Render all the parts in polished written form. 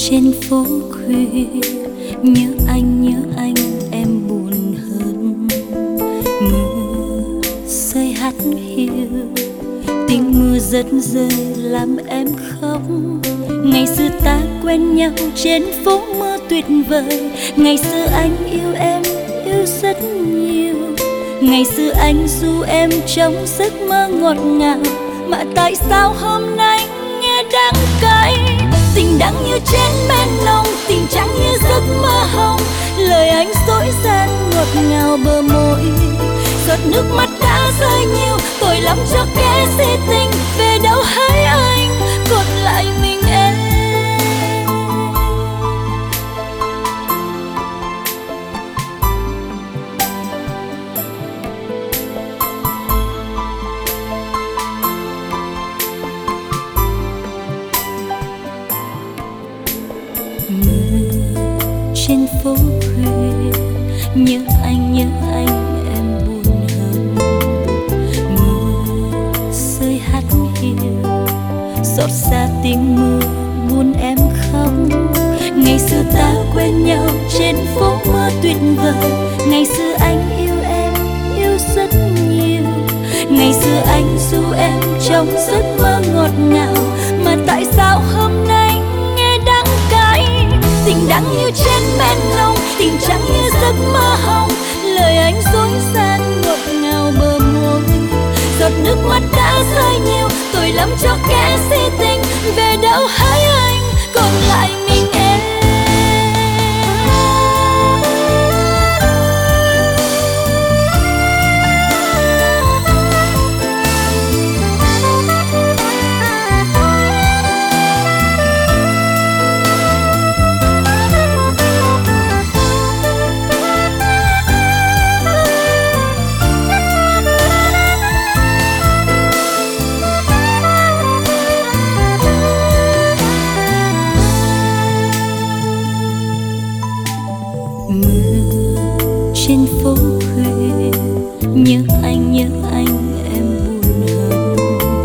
Trên phố khuya nhớ anh em buồn hơn. Mưa rơi hắt hiu, tiếng mưa rất rơi làm em khóc. Ngày xưa ta quen nhau trên phố mưa tuyệt vời. Ngày xưa anh yêu em yêu rất nhiều. Ngày xưa anh ru em trong giấc mơ ngọt ngào. Mà tại sao hôm nay nghe đắng cay? Tình đắng như chén men nồng, tình trắng như giấc mơ hồng. Lời anh dối gian ngọt ngào bờ môi. Giọt nước mắt đã rơi nhiều, tội lắm cho kẻ si tình. Về đâu hỡi anh, còn lại mình em. Trên phố khuya nhớ anh em buồn hơn. Mưa rơi hắt hiu, xót xa tiếng mưa buồn em khóc. Ngày xưa ta quen nhau trên phố mưa tuyệt vời. Ngày xưa anh yêu em yêu rất nhiều. Ngày xưa anh ru em trong giấc mơ ngọt ngào. Mà tại sao hôm nay nghe đắng cay? Tình đắng như chén men nồng, tình trắng như giấc mơ hồng. Lời anh dối gian ngọt ngào bờ môi. Giọt nước mắt đã rơi nhiều, tội lắm cho kẻ si tình. Về đâu hỡi anh, còn lại mình em. Trên phố khuya nhớ anh em buồn hơn.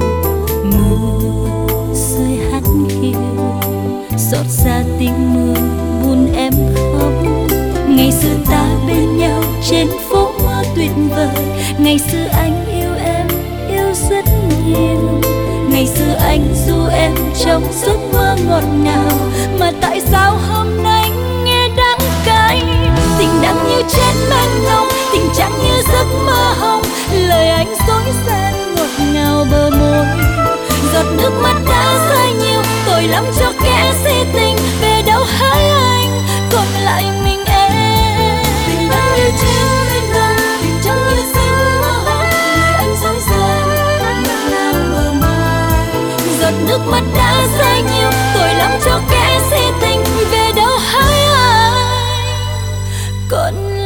Mưa rơi hắt hiu, xót xa tiếng mưa buồn em khóc. Ngày xưa ta bên nhau trên phố mưa tuyệt vời. Ngày xưa anh yêu em yêu rất nhiều. Ngày xưa anh ru em trong giấc mơ ngọt ngào. Mà tại sao hôm nay nghe đắng cay? Tình đắng như chén men nồng, tình trắng như giấc mơ hồng. Lời anh dối gian ngọt ngào bờ môi. Giọt nước mắt đã rơi nhiều, tội lắm cho kẻ si tình. Về đâu hỡi anh, còn lại mình em. Tình đắng như chén men nồng, tình trắng như giấc mơ hồng. Lời anh dối gian ngọt ngào bờ môi. Giọt nước mắt đã rơi nhiều, tội lắm cho kẻ si tình. Về đâu hỡi anh, còn